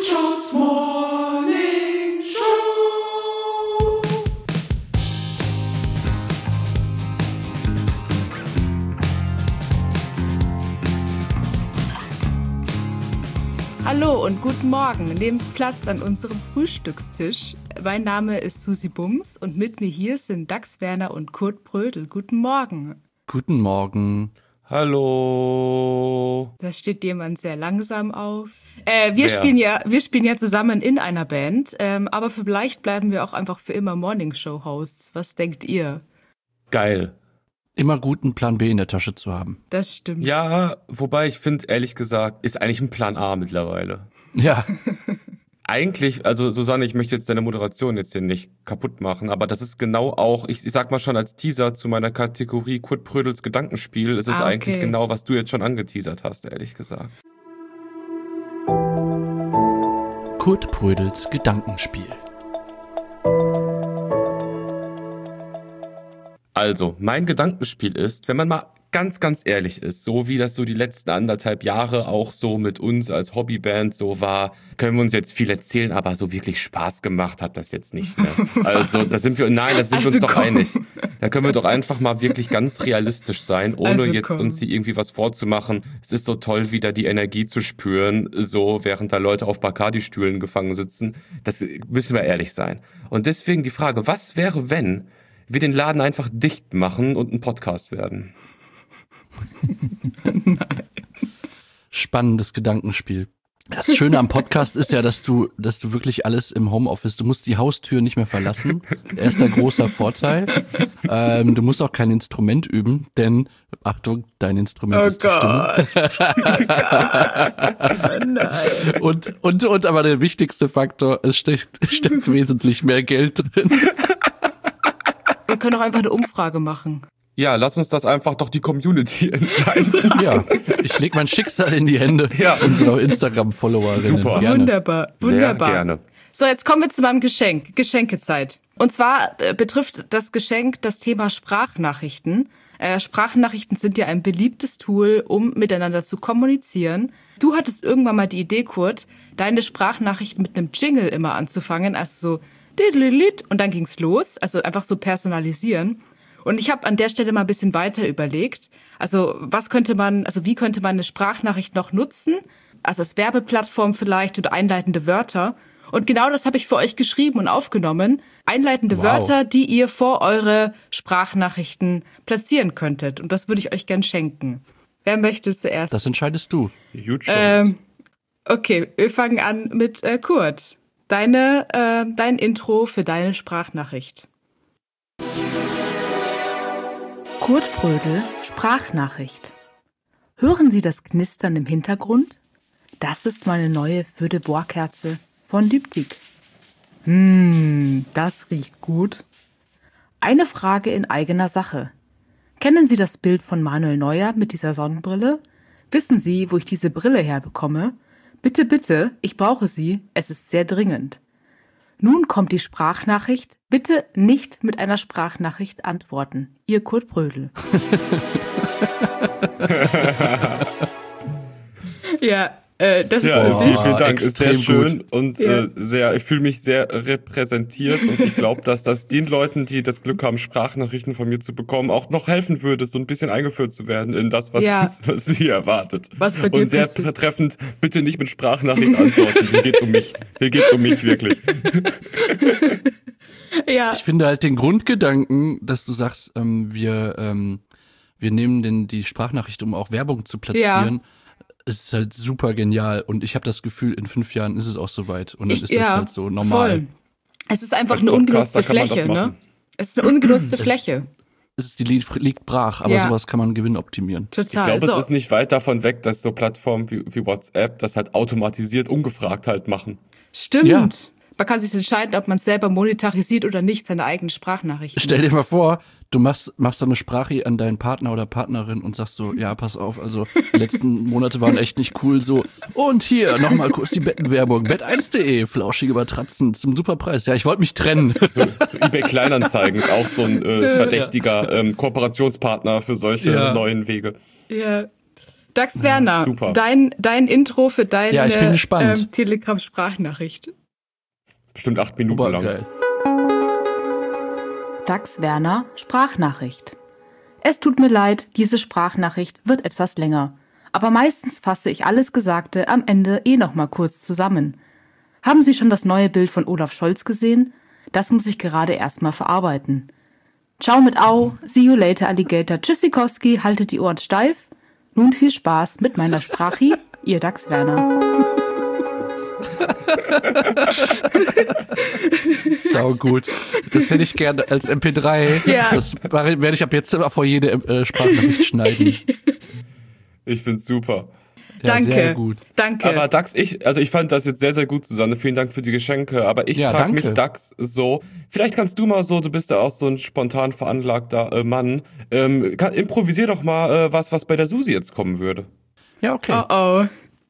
Shots Morning Show. Hallo und guten Morgen. Nehmt Platz an unserem Frühstückstisch. Mein Name ist Susi Bums und mit mir hier sind Dax Werner und Kurt Brödel. Guten Morgen. Guten Morgen. Hallo. Da steht jemand sehr langsam auf. Wir spielen ja zusammen in einer Band, aber vielleicht bleiben wir auch einfach für immer Morningshow-Hosts. Was denkt ihr? Geil. Immer gut, einen Plan B in der Tasche zu haben. Das stimmt. Ja, wobei ich finde, ehrlich gesagt, ist eigentlich ein Plan A mittlerweile. Ja. Eigentlich, also Susanne, ich möchte jetzt deine Moderation jetzt hier nicht kaputt machen, aber das ist genau auch, ich sag mal schon als Teaser zu meiner Kategorie Kurt Brödels Gedankenspiel, es ist eigentlich genau, was du jetzt schon angeteasert hast, ehrlich gesagt. Kurt Brödels Gedankenspiel. Also, mein Gedankenspiel ist, wenn man mal ganz, ganz ehrlich ist, so wie das so die letzten 1,5 Jahre auch so mit uns als Hobbyband so war, können wir uns jetzt viel erzählen, aber so wirklich Spaß gemacht hat das jetzt nicht, ne? Also, da sind wir uns doch einig. Da können wir doch einfach mal wirklich ganz realistisch sein, ohne jetzt uns hier irgendwie was vorzumachen. Es ist so toll, wieder die Energie zu spüren, so während da Leute auf Bacardi-Stühlen gefangen sitzen. Das müssen wir ehrlich sein. Und deswegen die Frage, was wäre, wenn wir den Laden einfach dicht machen und ein Podcast werden? Nein. Spannendes Gedankenspiel. Das Schöne am Podcast ist ja, dass du wirklich alles im Homeoffice, du musst die Haustür nicht mehr verlassen. Erster großer Vorteil. Du musst auch kein Instrument üben, denn, Achtung, dein Instrument ist die Stimme. Nein. Und aber der wichtigste Faktor, es steckt wesentlich mehr Geld drin. Wir können auch einfach eine Umfrage machen. Ja, lass uns das einfach doch die Community entscheiden. Ja, ich leg mein Schicksal in die Hände unserer Instagram-Followerinnen. Super. Gerne. Wunderbar. Sehr gerne. So, jetzt kommen wir zu meinem Geschenk. Geschenkezeit. Und zwar betrifft das Geschenk das Thema Sprachnachrichten. Sprachnachrichten sind ja ein beliebtes Tool, um miteinander zu kommunizieren. Du hattest irgendwann mal die Idee, Kurt, deine Sprachnachrichten mit einem Jingle immer anzufangen, also so diddlilit, und dann ging's los, also einfach so personalisieren. Und ich habe an der Stelle mal ein bisschen weiter überlegt. Also wie könnte man eine Sprachnachricht noch nutzen? Also als Werbeplattform vielleicht oder einleitende Wörter. Und genau das habe ich für euch geschrieben und aufgenommen. Einleitende Wörter, die ihr vor eure Sprachnachrichten platzieren könntet. Und das würde ich euch gern schenken. Wer möchte zuerst? Das entscheidest du. Huge Okay, wir fangen an mit Kurt. Dein Intro für deine Sprachnachricht. Kurt Brödel, Sprachnachricht. Hören Sie das Knistern im Hintergrund? Das ist meine neue Feu de Bois Kerze von Diptyque. Das riecht gut. Eine Frage in eigener Sache. Kennen Sie das Bild von Manuel Neuer mit dieser Sonnenbrille? Wissen Sie, wo ich diese Brille herbekomme? Bitte, bitte, ich brauche sie, es ist sehr dringend. Nun kommt die Sprachnachricht. Bitte nicht mit einer Sprachnachricht antworten. Ihr Kurt Brödel. Ja, das ist vielen Dank. Ist sehr schön gut. und ich fühle mich sehr repräsentiert und ich glaube, dass das den Leuten, die das Glück haben, Sprachnachrichten von mir zu bekommen, auch noch helfen würde, so ein bisschen eingeführt zu werden in das, was sie erwartet. Was bei dir und sehr passiert. treffend, bitte nicht mit Sprachnachrichten antworten. Hier geht's um mich. Hier geht's um mich wirklich. Ja. Ich finde halt den Grundgedanken, dass du sagst, wir nehmen die Sprachnachricht, um auch Werbung zu platzieren, ist halt super genial. Und ich habe das Gefühl, in 5 Jahren ist es auch soweit. Und dann ist das halt so normal. Voll. Es ist einfach Als eine ungenutzte Podcaster kann man das Fläche, ne? machen. Es ist eine ungenutzte Fläche. Die liegt brach, aber sowas kann man gewinnoptimieren. Total. Ich glaube, es ist nicht weit davon weg, dass so Plattformen wie WhatsApp das halt automatisiert, ungefragt halt machen. Stimmt. Ja. Man kann sich entscheiden, ob man es selber monetarisiert oder nicht, seine eigenen Sprachnachrichten. Stell dir mal vor, du machst so eine Sprache an deinen Partner oder Partnerin und sagst so, ja, pass auf, also die letzten Monate waren echt nicht cool, so. Und hier, nochmal kurz die Bettenwerbung, bett1.de, flauschige Matratzen zum Superpreis. Ja, ich wollte mich trennen. So eBay Kleinanzeigen ist auch so ein verdächtiger Kooperationspartner für solche neuen Wege. Ja. Dax Werner, super. dein Intro für deine Ja, ich bin gespannt. Telegram-Sprachnachricht. Bestimmt 8 Minuten lang. Geil. Dax Werner, Sprachnachricht. Es tut mir leid, diese Sprachnachricht wird etwas länger. Aber meistens fasse ich alles Gesagte am Ende noch mal kurz zusammen. Haben Sie schon das neue Bild von Olaf Scholz gesehen? Das muss ich gerade erstmal verarbeiten. Ciao mit Au, see you later Alligator, Tschüssikowski, haltet die Ohren steif. Nun viel Spaß mit meiner Sprachi, Ihr Dax Werner. Sau gut. Das hätte ich gerne als MP3. Ja. Das werde ich ab jetzt immer vor jede Sprachnachricht schneiden. Ich find's super. Ja, Danke, sehr gut. danke. Aber Dax, ich fand das jetzt sehr, sehr gut, Susanne. Vielen Dank für die Geschenke. Aber ich Ja, frage danke. mich, Dax, so, vielleicht kannst du mal so, du bist ja auch so ein spontan veranlagter Mann. Improvisier doch mal was bei der Susi jetzt kommen würde. Ja, okay. Oh.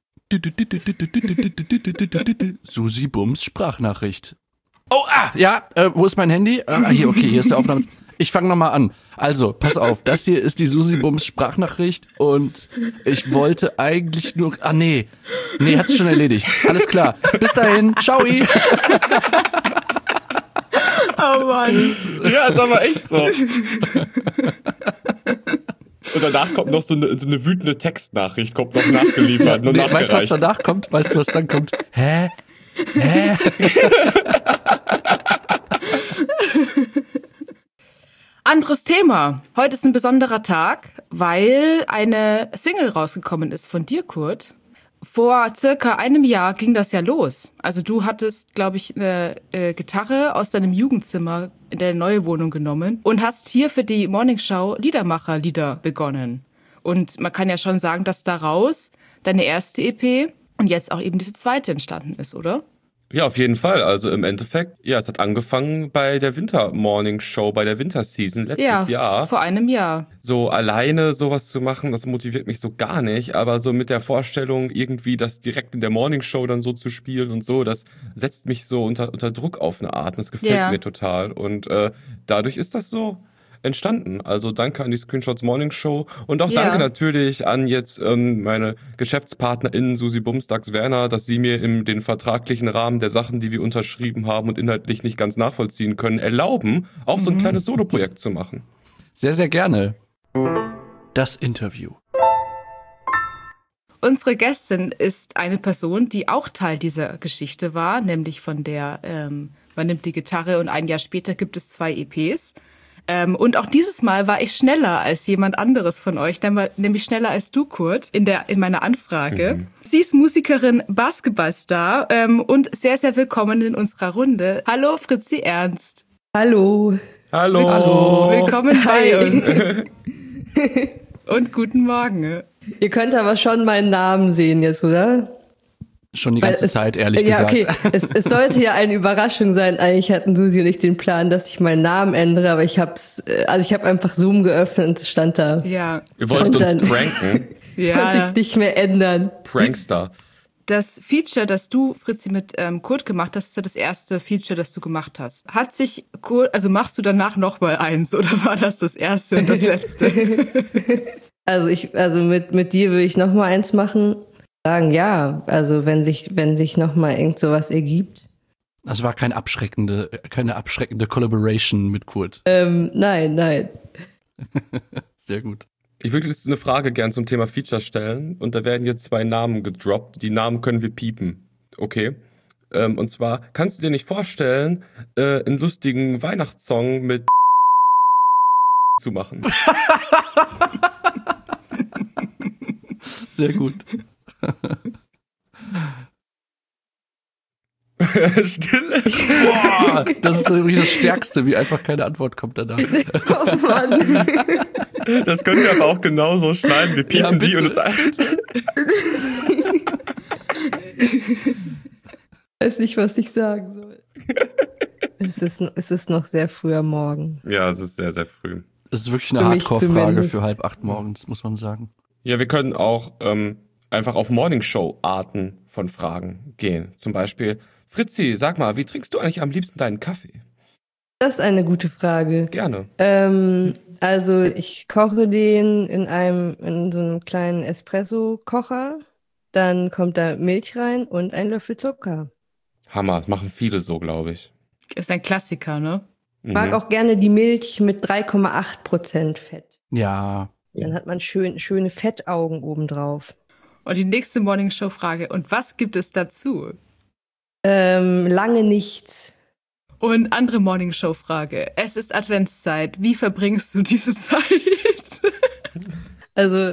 Susi Bums Sprachnachricht. Oh, ja, wo ist mein Handy? Hier, okay, hier ist der Aufnahme. Ich fange nochmal an. Also, pass auf, das hier ist die Susi Bums Sprachnachricht und ich wollte eigentlich nur... nee, hat's schon erledigt. Alles klar. Bis dahin, ciao. Oh Mann. Ja, ist aber echt so. Und danach kommt noch so eine wütende Textnachricht, kommt noch nachgeliefert, nur Weißt du, was nachgereicht. danach kommt? Weißt du, was dann kommt? Hä? Anderes Thema. Heute ist ein besonderer Tag, weil eine Single rausgekommen ist von dir, Kurt. Vor circa einem Jahr ging das ja los. Also du hattest, glaube ich, eine Gitarre aus deinem Jugendzimmer in deine neue Wohnung genommen und hast hier für die Morningshow Liedermacher-Lieder begonnen. Und man kann ja schon sagen, dass daraus deine erste EP und jetzt auch eben diese zweite entstanden ist, oder? Ja, auf jeden Fall. Also im Endeffekt, ja, es hat angefangen bei der Winter-Morning-Show, bei der Winterseason letztes Jahr. Vor einem Jahr. So alleine sowas zu machen, das motiviert mich so gar nicht. Aber so mit der Vorstellung, irgendwie das direkt in der Morning-Show dann so zu spielen und so, das setzt mich so unter Druck auf eine Art. Und das gefällt mir total. Und dadurch ist das so entstanden. Also danke an die Screenshots Morning Show und auch danke natürlich an jetzt meine GeschäftspartnerInnen Susi Bums, Dax Werner, dass sie mir in den vertraglichen Rahmen der Sachen, die wir unterschrieben haben und inhaltlich nicht ganz nachvollziehen können, erlauben, auch so ein kleines Soloprojekt zu machen. Sehr, sehr gerne. Das Interview. Unsere Gästin ist eine Person, die auch Teil dieser Geschichte war, nämlich von der Man nimmt die Gitarre und ein Jahr später gibt es 2 EPs. Und auch dieses Mal war ich schneller als jemand anderes von euch, nämlich schneller als du, Kurt, in meiner Anfrage. Sie ist Musikerin, Basketballstar und sehr, sehr willkommen in unserer Runde. Hallo, Fritzi Ernst. Hallo. Hallo. Willkommen Hi. bei uns. Und guten Morgen. Ihr könnt aber schon meinen Namen sehen jetzt, oder? Schon die ganze Zeit, ehrlich gesagt. Ja, okay. Es sollte ja eine Überraschung sein. Eigentlich hatten Susi und ich den Plan, dass ich meinen Namen ändere, aber ich habe einfach Zoom geöffnet und es stand da. Ja. Ihr wolltet Und dann- uns pranken. Konnte ich es nicht mehr ändern. Prankster. Das Feature, das du, Fritzi, mit Kurt gemacht hast, ist ja das erste Feature, das du gemacht hast. Hat sich Kurt, also machst du danach noch mal eins oder war das erste und das letzte? Also mit dir will ich noch mal eins machen. Sagen ja, also wenn sich noch mal irgend sowas ergibt. Das war keine abschreckende Collaboration mit Kurt. Nein. Sehr gut. Ich würde jetzt eine Frage gern zum Thema Feature stellen und da werden jetzt 2 Namen gedroppt. Die Namen können wir piepen. Okay? Und zwar, kannst du dir nicht vorstellen, einen lustigen Weihnachtssong mit zu machen? Sehr gut. Stille. Boah, das ist übrigens das Stärkste, wie einfach keine Antwort kommt danach. Oh Mann. Das können wir aber auch genauso schneiden. Wir piepen Ja, bitte. die und uns Weiß nicht, was ich sagen soll. Es ist noch sehr früh am Morgen. Ja, es ist sehr, sehr früh. Das ist wirklich eine Für mich Hardcore-Frage zumindest. für 7:30 morgens, muss man sagen. Ja, wir können auch einfach auf Morningshow-Arten von Fragen gehen. Zum Beispiel, Fritzi, sag mal, wie trinkst du eigentlich am liebsten deinen Kaffee? Das ist eine gute Frage. Gerne. Also ich koche den in so einem kleinen Espresso-Kocher. Dann kommt da Milch rein und ein Löffel Zucker. Hammer, das machen viele so, glaube ich. Ist ein Klassiker, ne? Ich mag auch gerne die Milch mit 3,8% Fett. Ja. Dann hat man schöne Fettaugen obendrauf. Und die nächste Morningshow-Frage. Und was gibt es dazu? Lange nichts. Und andere Morningshow-Frage. Es ist Adventszeit. Wie verbringst du diese Zeit? Also,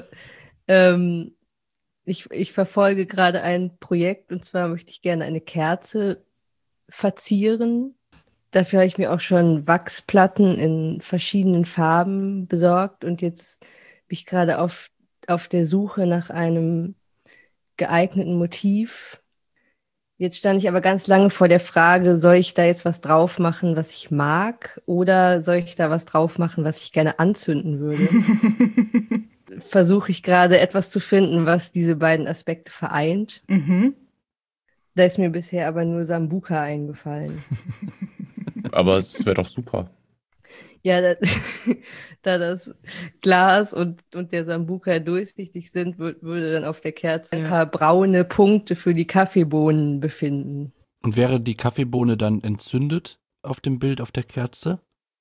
ich verfolge gerade ein Projekt und zwar möchte ich gerne eine Kerze verzieren. Dafür habe ich mir auch schon Wachsplatten in verschiedenen Farben besorgt und jetzt bin ich gerade auf der Suche nach einem geeigneten Motiv. Jetzt stand ich aber ganz lange vor der Frage, soll ich da jetzt was drauf machen, was ich mag, oder soll ich da was drauf machen, was ich gerne anzünden würde? Versuche ich gerade etwas zu finden, was diese beiden Aspekte vereint. Da ist mir bisher aber nur Sambuca eingefallen. Aber es wäre doch super. Ja, da das Glas und der Sambuca durchsichtig sind, würde dann auf der Kerze ein paar braune Punkte für die Kaffeebohnen befinden. Und wäre die Kaffeebohne dann entzündet auf dem Bild auf der Kerze?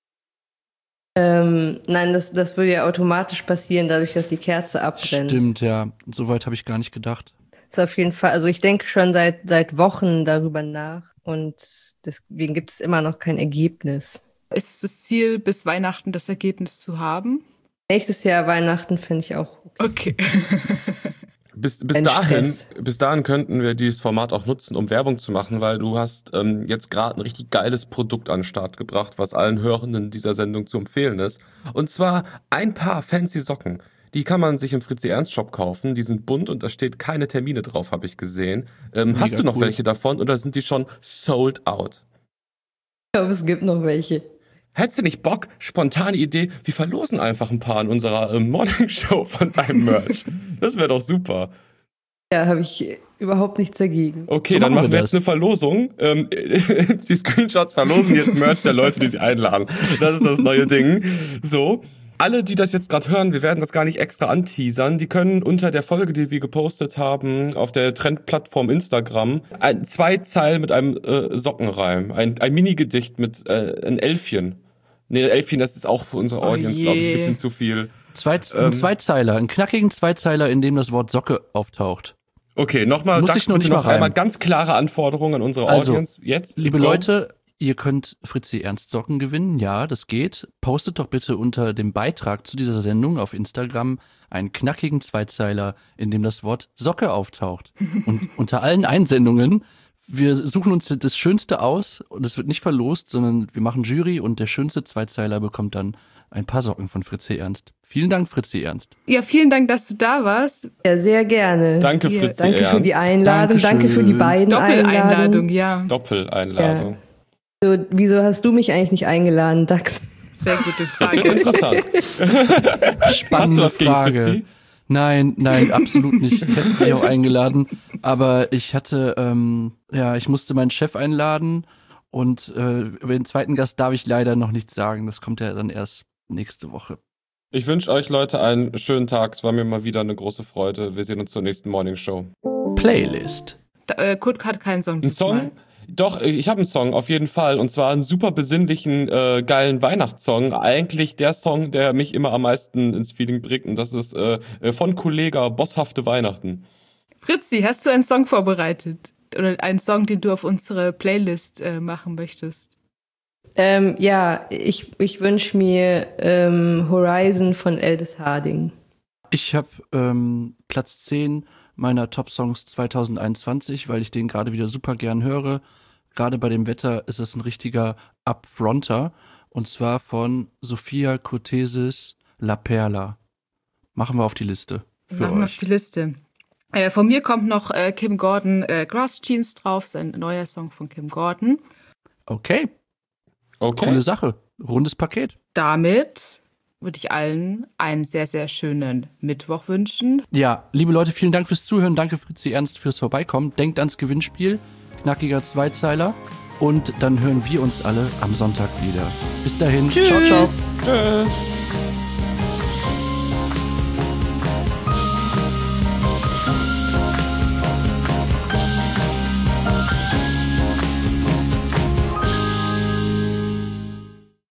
Nein, das würde ja automatisch passieren, dadurch, dass die Kerze abbrennt. Stimmt, ja. Soweit habe ich gar nicht gedacht. Das ist auf jeden Fall, also ich denke schon seit Wochen darüber nach und deswegen gibt es immer noch kein Ergebnis. Ist es das Ziel, bis Weihnachten das Ergebnis zu haben? Nächstes Jahr Weihnachten finde ich auch okay. Bis dahin könnten wir dieses Format auch nutzen, um Werbung zu machen, weil du hast jetzt gerade ein richtig geiles Produkt an den Start gebracht, was allen Hörenden dieser Sendung zu empfehlen ist. Und zwar ein paar fancy Socken. Die kann man sich im Fritzi Ernst Shop kaufen. Die sind bunt und da steht keine Termine drauf, habe ich gesehen. Hast du noch welche davon oder sind die schon sold out? Ich glaube, es gibt noch welche. Hättest du nicht Bock? Spontane Idee, wir verlosen einfach ein paar in unserer Morningshow von deinem Merch. Das wäre doch super. Ja, habe ich überhaupt nichts dagegen. Okay, so dann machen wir jetzt eine Verlosung. Die Screenshots verlosen jetzt Merch der Leute, die sie einladen. Das ist das neue Ding. So. Alle, die das jetzt gerade hören, wir werden das gar nicht extra anteasern, die können unter der Folge, die wir gepostet haben, auf der Trendplattform Instagram, 2 Zeilen mit einem Sockenreim, ein Mini-Gedicht mit ein Elfchen. Nee, Elfchen, das ist auch für unsere Audience, glaube ich, ein bisschen zu viel. Ein Zweizeiler, einen knackigen Zweizeiler, in dem das Wort Socke auftaucht. Okay, nochmal, noch einmal ganz klare Anforderungen an unsere Audience jetzt. Liebe Leute, ihr könnt Fritzi Ernst Socken gewinnen, ja, das geht. Postet doch bitte unter dem Beitrag zu dieser Sendung auf Instagram einen knackigen Zweizeiler, in dem das Wort Socke auftaucht. Und unter allen Einsendungen, wir suchen uns das Schönste aus und es wird nicht verlost, sondern wir machen Jury und der schönste Zweizeiler bekommt dann ein paar Socken von Fritzi Ernst. Vielen Dank, Fritzi Ernst. Ja, vielen Dank, dass du da warst. Ja, sehr gerne. Danke, Fritzi Ernst. Danke für die Einladung, danke für die beiden Doppeleinladung, ja. Doppeleinladung. Ja. So, wieso hast du mich eigentlich nicht eingeladen, Dax? Sehr gute Frage. Das ist interessant. Spannende Hast du was Frage. Gegen Fritzi? Nein, absolut nicht. Ich hätte dich auch eingeladen, aber ich hatte, ich musste meinen Chef einladen und über den zweiten Gast darf ich leider noch nichts sagen. Das kommt ja dann erst nächste Woche. Ich wünsche euch, Leute, einen schönen Tag. Es war mir mal wieder eine große Freude. Wir sehen uns zur nächsten Morning Show. Playlist. Kurt hat keinen Song. Ein Song? Doch, ich habe einen Song, auf jeden Fall. Und zwar einen super besinnlichen, geilen Weihnachtssong. Eigentlich der Song, der mich immer am meisten ins Feeling bringt. Und das ist von Kollega Bosshafte Weihnachten. Fritzi, hast du einen Song vorbereitet? Oder einen Song, den du auf unsere Playlist machen möchtest? Ja, ich wünsche mir Horizon von Aldous Harding. Ich habe Platz 10 meiner Top-Songs 2021, weil ich den gerade wieder super gern höre. Gerade bei dem Wetter ist es ein richtiger Upfronter. Und zwar von Sophia Cortesis La Perla. Machen wir auf die Liste für Machen wir euch. auf die Liste. Von mir kommt noch Kim Gordon Grass Jeans drauf. Sein neuer Song von Kim Gordon. Okay. Coole Sache. Rundes Paket. Damit würde ich allen einen sehr, sehr schönen Mittwoch wünschen. Ja, liebe Leute, vielen Dank fürs Zuhören. Danke Fritzi Ernst fürs Vorbeikommen. Denkt ans Gewinnspiel. Knackiger Zweizeiler. Und dann hören wir uns alle am Sonntag wieder. Bis dahin. Tschüss. Ciao, ciao. Tschüss.